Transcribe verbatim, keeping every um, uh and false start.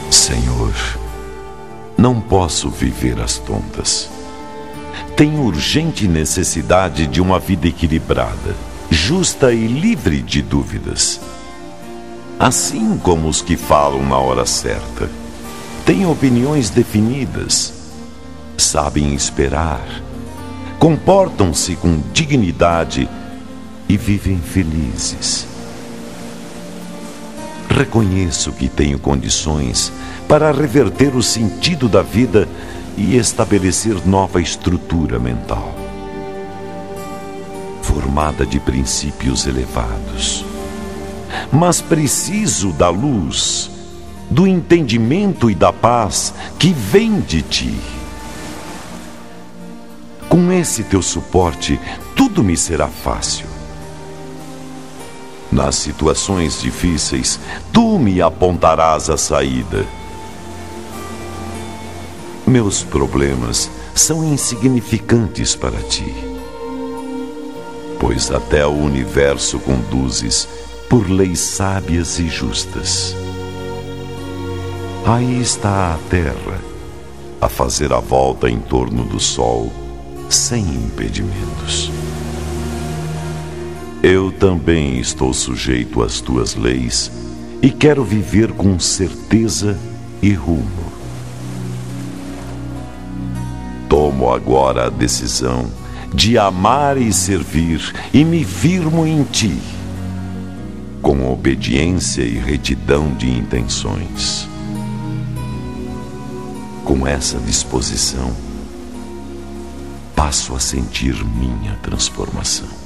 Senhor, não posso viver às tontas. Tenho urgente necessidade de uma vida equilibrada, justa e livre de dúvidas. Assim como os que falam na hora certa, têm opiniões definidas, sabem esperar, comportam-se com dignidade e vivem felizes. Reconheço que tenho condições para reverter o sentido da vida e estabelecer nova estrutura mental, formada de princípios elevados. Mas preciso da luz, do entendimento e da paz que vem de ti. Com esse teu suporte, tudo me será fácil. Nas situações difíceis, tu me apontarás a saída. Meus problemas são insignificantes para ti, pois até o universo conduzes por leis sábias e justas. Aí está a Terra, a fazer a volta em torno do Sol, sem impedimentos. Eu também estou sujeito às tuas leis e quero viver com certeza e rumo. Tomo agora a decisão de amar e servir e me firmo em ti, com obediência e retidão de intenções. Com essa disposição, passo a sentir minha transformação.